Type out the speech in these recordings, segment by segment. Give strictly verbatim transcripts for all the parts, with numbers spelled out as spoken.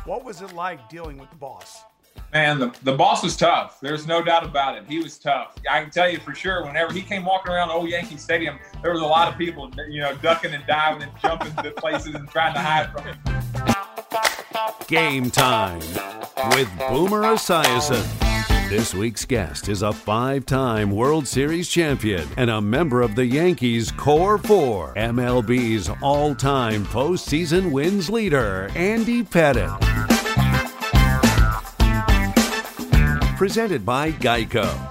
What was it like dealing with the boss? Man, the, the boss was tough. There's no doubt about it. He was tough. I can tell you for sure, whenever he came walking around old Yankee Stadium, there was a lot of people, you know, ducking and diving and jumping to places and trying to hide from him. Game time with Boomer Esiason. This week's guest is a five-time World Series champion and a member of the Yankees Core Four, M L B's all-time postseason wins leader, Andy Pettitte. Presented by Geico.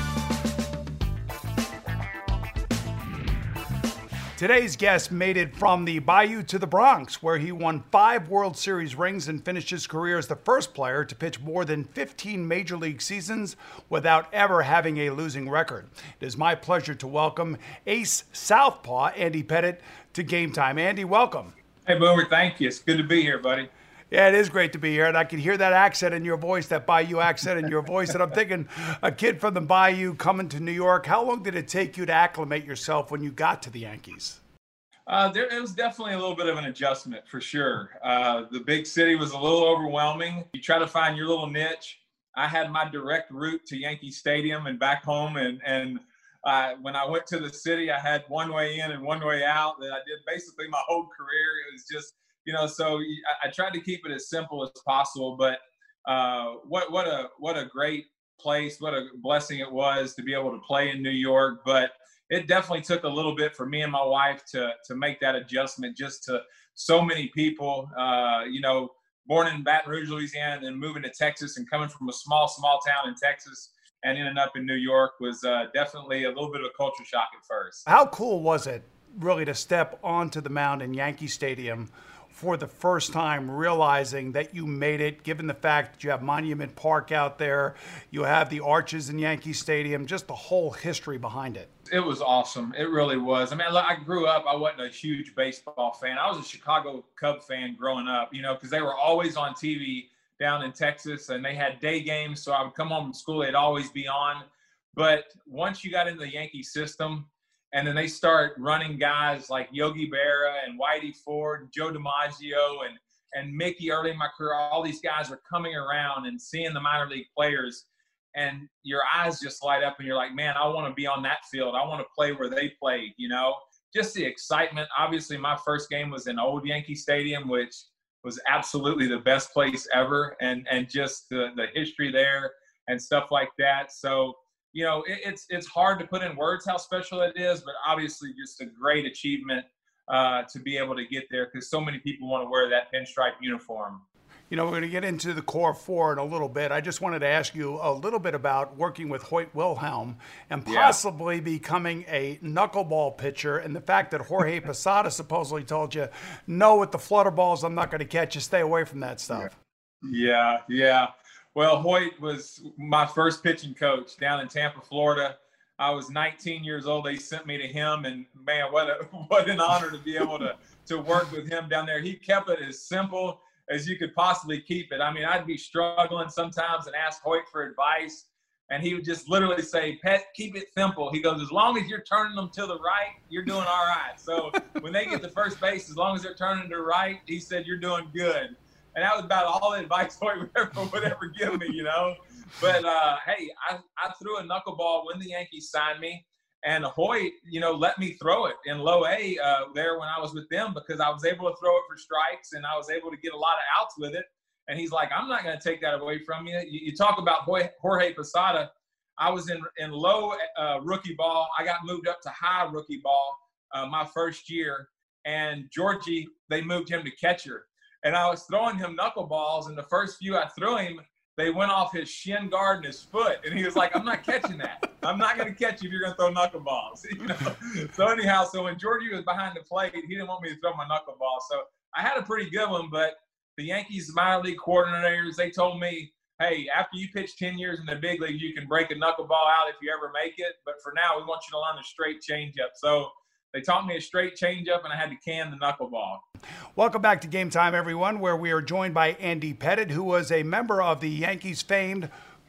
Today's guest made it from the Bayou to the Bronx, where he won five World Series rings and finished his career as the first player to pitch more than fifteen Major League seasons without ever having a losing record. It is my pleasure to welcome ace southpaw Andy Pettitte to Game Time. Andy, welcome. Hey, Boomer, thank you. It's good to be here, buddy. Yeah, it is great to be here, and I can hear that accent in your voice, that Bayou accent in your voice, and I'm thinking, a kid from the Bayou coming to New York, how long did it take you to acclimate yourself when you got to the Yankees? Uh, there, it was definitely a little bit of an adjustment, for sure. Uh, the big city was a little overwhelming. You try to find your little niche. I had my direct route to Yankee Stadium and back home, and, and uh, when I went to the city, I had one way in and one way out that I did basically my whole career. It was just, you know, so I, I tried to keep it as simple as possible, but uh, what what a what a great place, what a blessing it was to be able to play in New York. But it definitely took a little bit for me and my wife to to make that adjustment, just to so many people, uh, you know, born in Baton Rouge, Louisiana, and then moving to Texas and coming from a small, small town in Texas and ending up in New York was uh, definitely a little bit of a culture shock at first. How cool was it really to step onto the mound in Yankee Stadium for the first time, realizing that you made it, given the fact that you have Monument Park out there, you have the arches in Yankee Stadium, just the whole history behind it? It was awesome. It really was. I mean, I grew up, I wasn't a huge baseball fan. I was a Chicago Cub fan growing up, you know, because they were always on T V down in Texas, and they had day games, so I would come home from school, they'd always be on. But once you got into the Yankee system, and then they start running guys like Yogi Berra and Whitey Ford and Joe DiMaggio and, and Mickey early in my career. All these guys are coming around and seeing the minor league players, and your eyes just light up and you're like, man, I want to be on that field. I want to play where they played, you know, just the excitement. Obviously, my first game was in old Yankee Stadium, which was absolutely the best place ever, and, and just the, the history there and stuff like that. So, you know, it, it's it's hard to put in words how special it is, but obviously just a great achievement uh, to be able to get there, because so many people want to wear that pinstripe uniform. You know, we're going to get into the Core Four in a little bit. I just wanted to ask you a little bit about working with Hoyt Wilhelm and possibly yeah. becoming a knuckleball pitcher, and the fact that Jorge Posada supposedly told you, no, with the flutter balls, I'm not going to catch you. Stay away from that stuff. Yeah, yeah. Well, Hoyt was my first pitching coach down in Tampa, Florida. I was nineteen years old. They sent me to him, and man, what a what an honor to be able to to work with him down there. He kept it as simple as you could possibly keep it. I mean, I'd be struggling sometimes and ask Hoyt for advice, and he would just literally say, "Pet, keep it simple." He goes, "As long as you're turning them to the right, you're doing all right." So when they get to first base, as long as they're turning to the right, he said, "You're doing good." And that was about all the advice Hoyt would ever, would ever give me, you know. But, uh, hey, I, I threw a knuckleball when the Yankees signed me. And Hoyt, you know, let me throw it in low A uh, there when I was with them, because I was able to throw it for strikes and I was able to get a lot of outs with it. And he's like, I'm not going to take that away from you. You, you talk about Jorge Posada. I was in, in low uh, rookie ball. I got moved up to high rookie ball uh, my first year. And Georgie, they moved him to catcher. And I was throwing him knuckleballs, and the first few I threw him, they went off his shin guard and his foot. And he was like, I'm not catching that. I'm not going to catch you if you're going to throw knuckleballs. You know? So anyhow, so when Georgie was behind the plate, he didn't want me to throw my knuckleball. So I had a pretty good one, but the Yankees minor league coordinators, they told me, hey, after you pitch ten years in the big leagues, you can break a knuckleball out if you ever make it. But for now, we want you to learn a straight changeup. So they taught me a straight changeup, and I had to can the knuckleball. Welcome back to Game Time, everyone, where we are joined by Andy Pettitte, who was a member of the Yankees' famed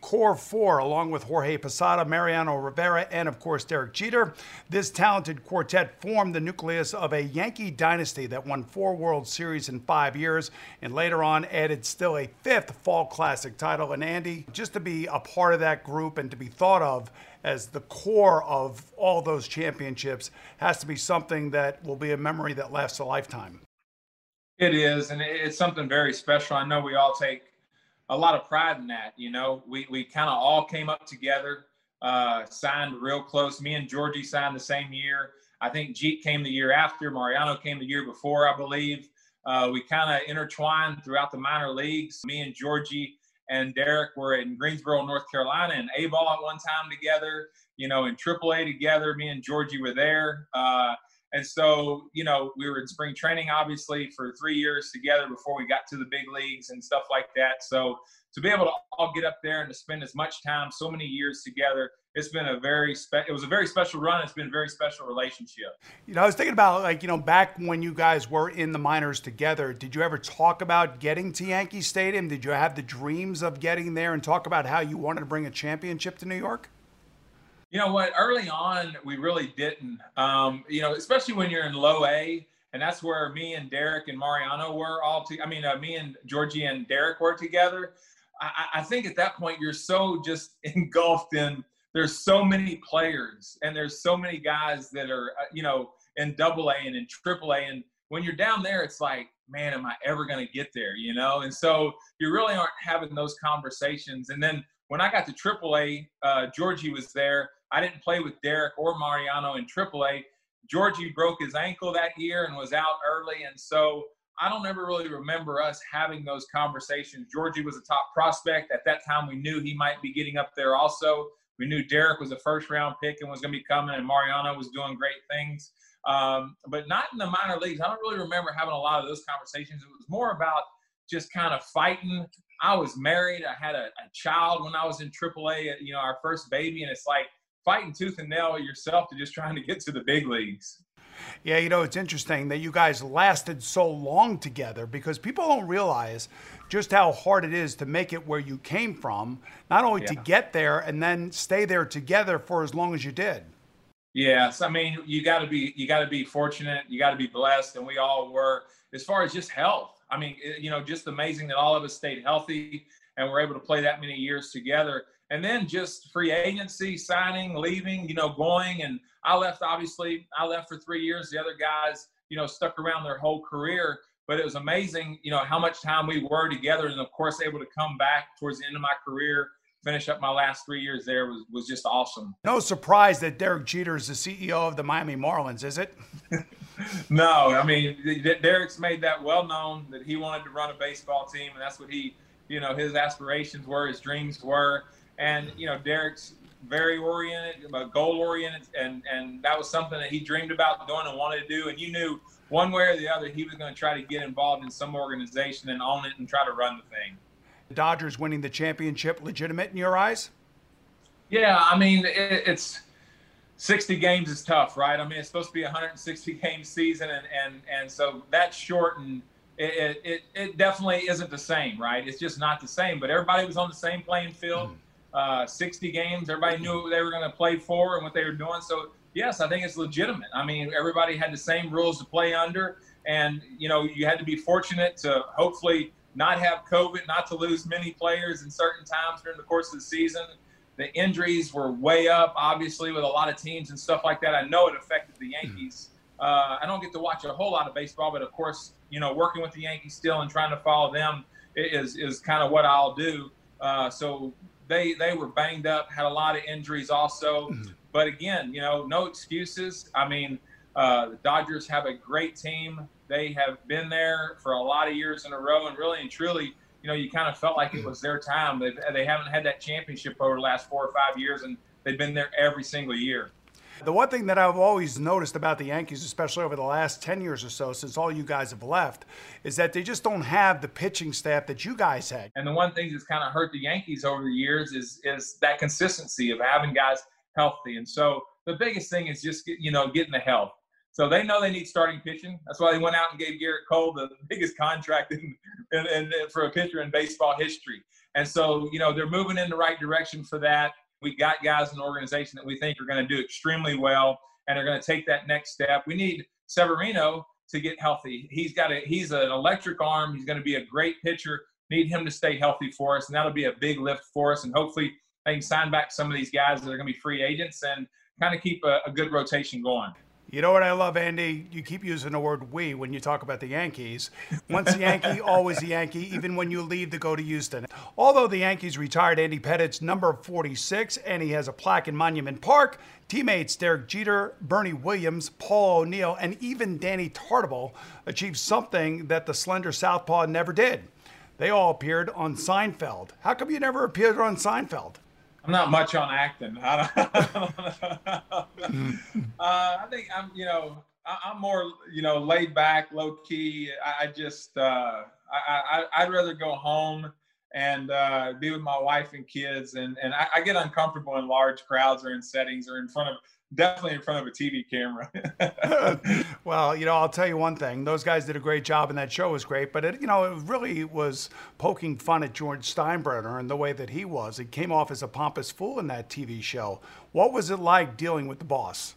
Core Four, along with Jorge Posada, Mariano Rivera, and of course Derek Jeter. This talented quartet formed the nucleus of a Yankee dynasty that won four World Series in five years and later on added still a fifth Fall Classic title. And Andy, just to be a part of that group and to be thought of as the core of all those championships has to be something that will be a memory that lasts a lifetime. It is, and it's something very special. I know we all take a lot of pride in that. You know, we, we kind of all came up together, uh, signed real close. Me and Georgie signed the same year. I think Jeet came the year after. Mariano came the year before, I believe. Uh, we kind of intertwined throughout the minor leagues. Me and Georgie and Derek were in Greensboro, North Carolina, and A-ball at one time together, you know, in triple A together. Me and Georgie were there. Uh, And so, you know, we were in spring training, obviously, for three years together before we got to the big leagues and stuff like that. So to be able to all get up there and to spend as much time, so many years together, it's been a very spe- it was a very special run. It's been a very special relationship. You know, I was thinking about, like, you know, back when you guys were in the minors together, did you ever talk about getting to Yankee Stadium? Did you have the dreams of getting there and talk about how you wanted to bring a championship to New York? You know what? Early on, we really didn't. Um, you know, especially when you're in low A, and that's where me and Derek and Mariano were all. To, I mean, uh, me and Georgie and Derek were together. I, I think at that point you're so just engulfed in. There's so many players, and there's so many guys that are, uh, you know, in Double A and in Triple A, and when you're down there, it's like, man, am I ever going to get there? You know, and so you really aren't having those conversations. And then when I got to Triple A, uh, Georgie was there. I didn't play with Derek or Mariano in Triple A. Georgie broke his ankle that year and was out early. And so I don't ever really remember us having those conversations. Georgie was a top prospect. At that time, we knew he might be getting up there also. We knew Derek was a first-round pick and was going to be coming, and Mariano was doing great things. Um, but not in the minor leagues. I don't really remember having a lot of those conversations. It was more about just kind of fighting. I was married. I had a, a child when I was in Triple A, you know, our first baby, and it's like, fighting tooth and nail yourself to just trying to get to the big leagues. Yeah, you know, it's interesting that you guys lasted so long together because people don't realize just how hard it is to make it where you came from, not only yeah. to get there and then stay there together for as long as you did. Yes, I mean, you got to be you got to be fortunate, you got to be blessed, and we all were. As far as just health, I mean, you know, just amazing that all of us stayed healthy and were able to play that many years together. And then just free agency, signing, leaving, you know, going. And I left, obviously, I left for three years. The other guys, you know, stuck around their whole career. But it was amazing, you know, how much time we were together. And, of course, able to come back towards the end of my career, finish up my last three years there was, was just awesome. No surprise that Derek Jeter is the C E O of the Miami Marlins, is it? No. I mean, Derek's made that well known that he wanted to run a baseball team. And that's what he, you know, his aspirations were, his dreams were. And, you know, Derek's very oriented, goal-oriented, and, and that was something that he dreamed about doing and wanted to do. And you knew one way or the other he was going to try to get involved in some organization and own it and try to run the thing. The Dodgers winning the championship, legitimate in your eyes? Yeah, I mean, it, it's sixty games is tough, right? I mean, it's supposed to be a one hundred sixty game season, and, and, and so that's shortened. It, it, it definitely isn't the same, right? It's just not the same. But everybody was on the same playing field. Mm-hmm. Uh, sixty games, everybody knew what they were going to play for and what they were doing. So, yes, I think it's legitimate. I mean, everybody had the same rules to play under. And, you know, you had to be fortunate to hopefully not have COVID, not to lose many players in certain times during the course of the season. The injuries were way up, obviously, with a lot of teams and stuff like that. I know it affected the Yankees. Uh, I don't get to watch a whole lot of baseball, but, of course, you know, working with the Yankees still and trying to follow them is, is kind of what I'll do. Uh, so, They they were banged up, had a lot of injuries also. But again, you know, no excuses. I mean, uh, the Dodgers have a great team. They have been there for a lot of years in a row. And really and truly, you know, you kind of felt like it was their time. They've, they haven't had that championship over the last four or five years, and they've been there every single year. The one thing that I've always noticed about the Yankees, especially over the last ten years or so, since all you guys have left, is that they just don't have the pitching staff that you guys had. And the one thing that's kind of hurt the Yankees over the years is is that consistency of having guys healthy. And so the biggest thing is just, you know, getting the health. So they know they need starting pitching. That's why they went out and gave Garrett Cole the biggest contract in, in, in, for a pitcher in baseball history. And so, you know, they're moving in the right direction for that. We got guys in the organization that we think are going to do extremely well and are going to take that next step. We need Severino to get healthy. He's got a he's an electric arm. He's going to be a great pitcher. Need him to stay healthy for us, and that'll be a big lift for us. And hopefully, they can sign back some of these guys that are going to be free agents and kind of keep a, a good rotation going. You know what I love, Andy? You keep using the word "we" when you talk about the Yankees. Once a Yankee, always a Yankee, even when you leave to go to Houston. Although the Yankees retired Andy Pettitte's number forty-six, and he has a plaque in Monument Park, teammates Derek Jeter, Bernie Williams, Paul O'Neill, and even Danny Tartabull achieved something that the slender southpaw never did. They all appeared on Seinfeld. How come you never appeared on Seinfeld? I'm not much on acting. I, don't, uh, I think I'm, you know, I, I'm more, you know, laid back, low key. I, I just, uh, I, I, I'd rather go home and uh, be with my wife and kids. And, and I, I get uncomfortable in large crowds or in settings or in front of, definitely in front of a T V camera. Well, you know, I'll tell you one thing. Those guys did a great job, and that show was great. But, it, you know, it really was poking fun at George Steinbrenner and the way that he was. He came off as a pompous fool in that T V show. What was it like dealing with the boss?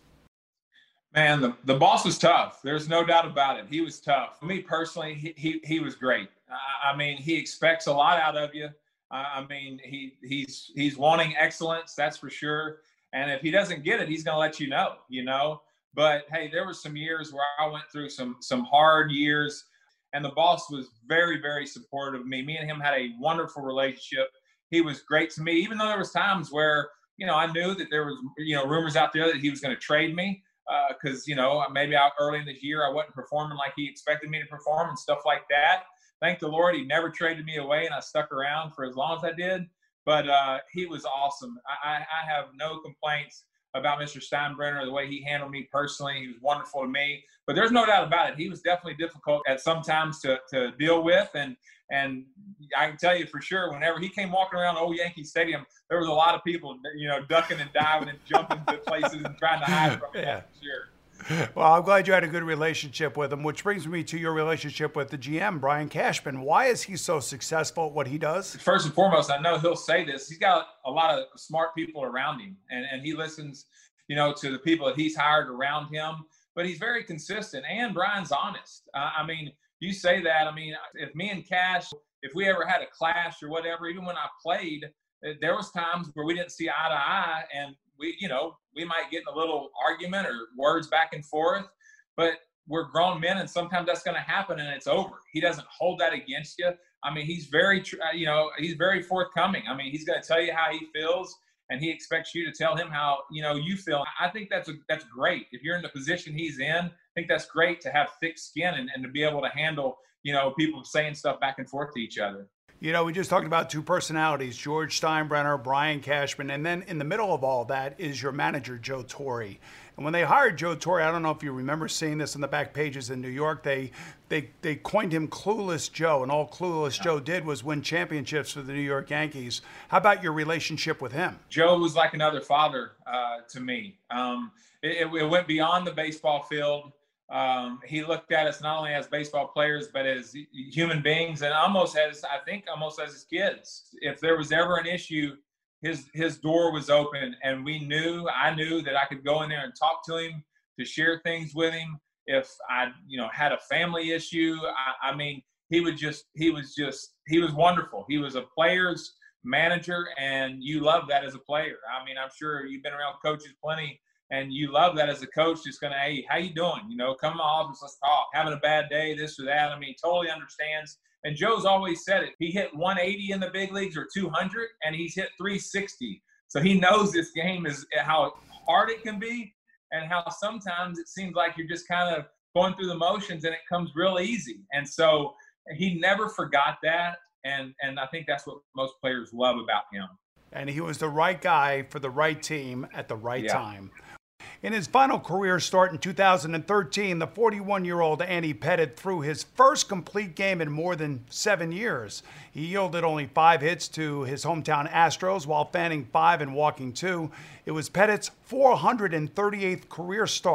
Man, the, the boss was tough. There's no doubt about it. He was tough. For me personally, he, he, he was great. I, I mean, he expects a lot out of you. I, I mean, he he's he's wanting excellence, that's for sure. And if he doesn't get it, he's going to let you know, you know. But, hey, there were some years where I went through some some hard years, and the boss was very, very supportive of me. Me and him had a wonderful relationship. He was great to me, even though there was times where, you know, I knew that there was, you know, rumors out there that he was going to trade me because, uh, you know, maybe out early in the year I wasn't performing like he expected me to perform and stuff like that. Thank the Lord he never traded me away, and I stuck around for as long as I did. But uh, he was awesome. I, I have no complaints about Mister Steinbrenner, the way he handled me personally. He was wonderful to me. But there's no doubt about it. He was definitely difficult at some times to, to deal with. And and I can tell you for sure, whenever he came walking around Old Yankee Stadium, there was a lot of people, you know, ducking and diving and jumping to places and trying to hide from him. Yeah. For sure. Well, I'm glad you had a good relationship with him, which brings me to your relationship with the G M, Brian Cashman. Why is he so successful at what he does? First and foremost, I know he'll say this. He's got a lot of smart people around him, and, and he listens, you know, to the people that he's hired around him. But he's very consistent, and Brian's honest. Uh, I mean, you say that. I mean, if me and Cash, if we ever had a clash or whatever, even when I played, there was times where we didn't see eye to eye, and we, you know, we might get in a little argument or words back and forth, but we're grown men, and sometimes that's going to happen and it's over. He doesn't hold that against you. I mean, he's very, you know, he's very forthcoming. I mean, he's going to tell you how he feels, and he expects you to tell him how, you know, you feel. I think that's a, that's great. If you're in the position he's in, I think that's great to have thick skin and, and to be able to handle, you know, people saying stuff back and forth to each other. You know, we just talked about two personalities, George Steinbrenner, Brian Cashman, and then in the middle of all that is your manager, Joe Torre. And when they hired Joe Torre, I don't know if you remember seeing this in the back pages in New York, they they they coined him Clueless Joe, and all Clueless Joe did was win championships for the New York Yankees. How about your relationship with him? Joe was like another father uh, to me. Um, it, it went beyond the baseball field. Um, he looked at us not only as baseball players, but as human beings, and almost as, I think, almost as his kids. If there was ever an issue, his his door was open, and we knew, I knew that I could go in there and talk to him, to share things with him. If I, you know, had a family issue, I, I mean, he would just, he was just, he was wonderful. He was a player's manager, and you love that as a player. I mean, I'm sure you've been around coaches plenty, and you love that as a coach, just going to, hey, how you doing? You know, come to my office, let's talk. Having a bad day, this or that. I mean, he totally understands. And Joe's always said it. He hit one eighty in the big leagues or two hundred, and he's hit three sixty. So he knows this game is how hard it can be and how sometimes it seems like you're just kind of going through the motions and it comes real easy. And so he never forgot that. And, and I think that's what most players love about him. And he was the right guy for the right team at the right yeah. time. In his final career start in two thousand thirteen, the forty-one-year-old Andy Pettitte threw his first complete game in more than seven years. He yielded only five hits to his hometown Astros while fanning five and walking two. It was Pettitte's four hundred thirty-eighth career start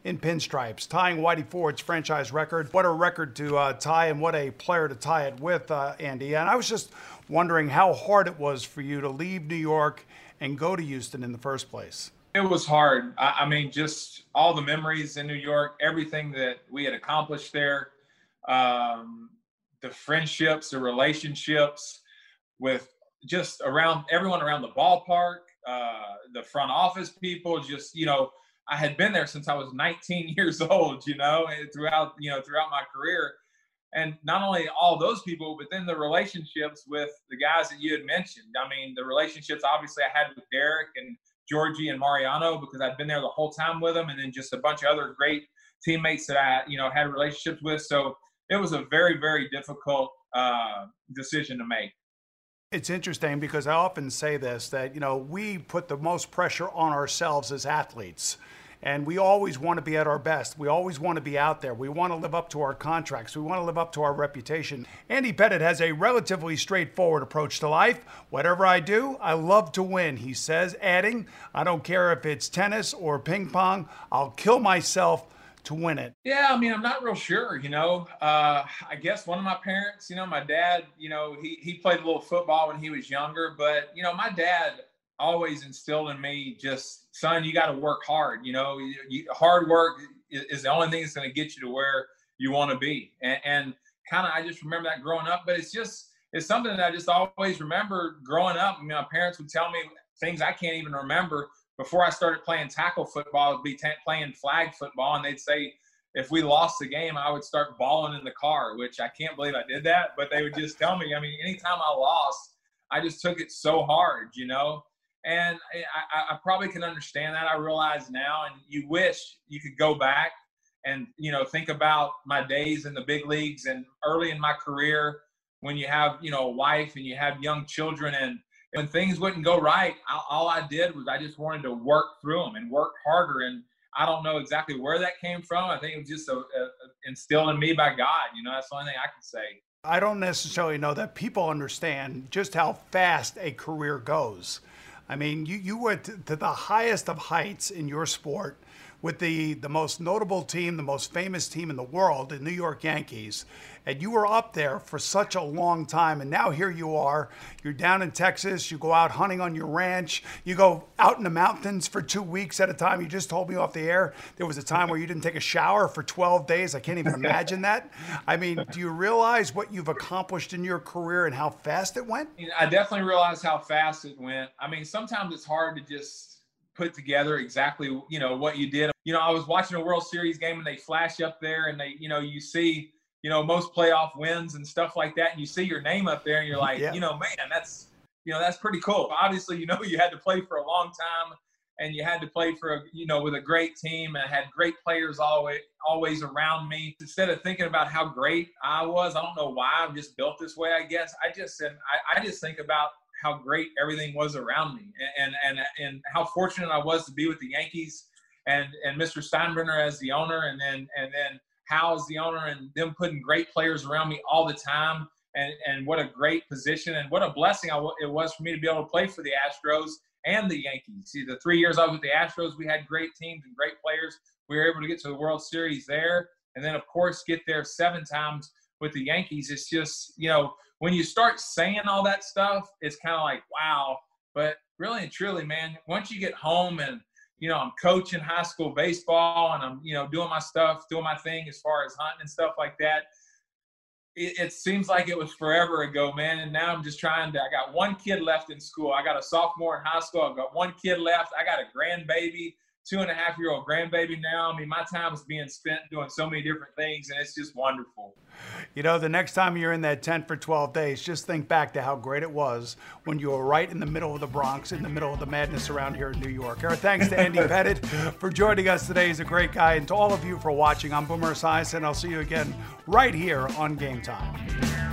in pinstripes, tying Whitey Ford's franchise record. What a record to uh, tie, and what a player to tie it with, uh, Andy. And I was just wondering how hard it was for you to leave New York and go to Houston in the first place. It was hard. I, I mean, just all the memories in New York, everything that we had accomplished there, um, the friendships, the relationships with just around everyone around the ballpark, uh, the front office people, just, you know, I had been there since I was nineteen years old, you know, and throughout, you know, throughout my career. And not only all those people, but then the relationships with the guys that you had mentioned. I mean, the relationships obviously I had with Derek and Georgie and Mariano, because I'd been there the whole time with them, and then just a bunch of other great teammates that I, you know, had relationships with. So it was a very, very difficult uh, decision to make. It's interesting because I often say this, that, you know, we put the most pressure on ourselves as athletes. And we always want to be at our best. We always want to be out there. We want to live up to our contracts. We want to live up to our reputation. Andy Pettitte has a relatively straightforward approach to life. Whatever I do, I love to win, he says, adding, I don't care if it's tennis or ping pong, I'll kill myself to win it. Yeah, I mean, I'm not real sure, you know. Uh, I guess one of my parents, you know, my dad, you know, he, he played a little football when he was younger. But, you know, my dad always instilled in me just, son, you got to work hard. You know, you, you, hard work is, is the only thing that's going to get you to where you want to be. And, and kind of, I just remember that growing up, but it's just, it's something that I just always remember growing up. I mean, my parents would tell me things I can't even remember. Before I started playing tackle football, I'd be t- playing flag football. And they'd say, if we lost the game, I would start bawling in the car, which I can't believe I did that. But they would just tell me, I mean, anytime I lost, I just took it so hard, you know. And I, I probably can understand that. I realize now, and you wish you could go back and, you know, think about my days in the big leagues and early in my career when you have, you know, a wife and you have young children, and when things wouldn't go right, I, all I did was I just wanted to work through them and work harder. And I don't know exactly where that came from. I think it was just a, a, instilled in me by God. You know, that's the only thing I can say. I don't necessarily know that people understand just how fast a career goes. I mean, you, you went to the highest of heights in your sport with the, the most notable team, the most famous team in the world, the New York Yankees. And you were up there for such a long time. And now here you are. You're down in Texas. You go out hunting on your ranch. You go out in the mountains for two weeks at a time. You just told me off the air there was a time where you didn't take a shower for twelve days. I can't even imagine that. I mean, do you realize what you've accomplished in your career and how fast it went? I definitely realized how fast it went. I mean, sometimes it's hard to just put together exactly, you know, what you did. You know, I was watching a World Series game and they flash up there and they, you know, you see, you know, most playoff wins and stuff like that. And you see your name up there and you're like, yeah. you know, man, that's, you know, that's pretty cool. Obviously, you know, you had to play for a long time and you had to play for, a, you know, with a great team, and I had great players always, always around me. Instead of thinking about how great I was, I don't know why I'm just built this way, I guess. I just said, I, I just think about how great everything was around me, and, and, and how fortunate I was to be with the Yankees and, and Mister Steinbrenner as the owner, and then, and then Hal as the owner, and them putting great players around me all the time. And, and what a great position and what a blessing I w- it was for me to be able to play for the Astros and the Yankees. See, the three years I was with the Astros, we had great teams and great players. We were able to get to the World Series there. And then, of course, get there seven times with the Yankees. It's just, you know, when you start saying all that stuff, it's kind of like, wow. But really and truly, man, once you get home and, you know, I'm coaching high school baseball and I'm, you know, doing my stuff, doing my thing as far as hunting and stuff like that, it, it seems like it was forever ago, man. And now I'm just trying to, I got one kid left in school. I got a sophomore in high school. I've got one kid left. I got a grandbaby, two and a half year old grandbaby now. I mean, my time is being spent doing so many different things, and it's just wonderful. You know, the next time you're in that tent for twelve days, just think back to how great it was when you were right in the middle of the Bronx, in the middle of the madness around here in New York. Our thanks to Andy Pettitte for joining us today. He's a great guy. And to all of you for watching, I'm Boomer Esiason. I'll see you again right here on Game Time.